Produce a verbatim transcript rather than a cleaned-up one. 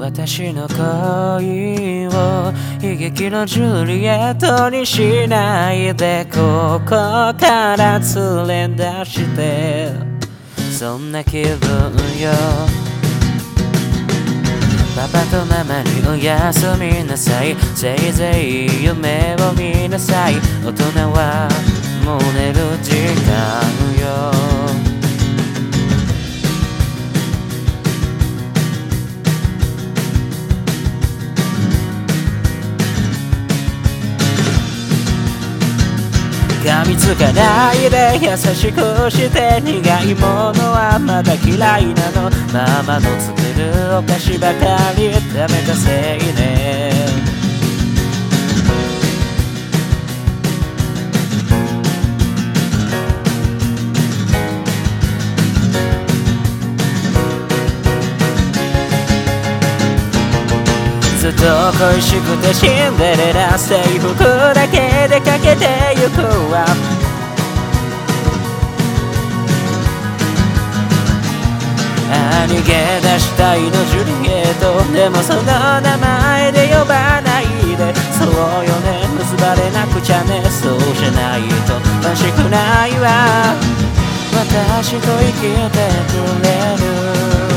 私の恋を悲劇のジュリエットにしないで、ここから連れ出して、そんな気分よ。パパとママにおやすみなさい、せいぜい夢を見なさい。大人はもう寝る時間よ。噛みつかないで優しくして、苦いものはまだ嫌いなの。ママの作るお菓子ばかり食べたせいね。ずっと恋しくてシンデレラ、制服だけでかけてゆくわ。あ、逃げ出したいのジュリエット、でもその名前で呼ばないで。そうよね、結ばれなくちゃね。そうじゃないと楽しくないわ。私と生きてくれる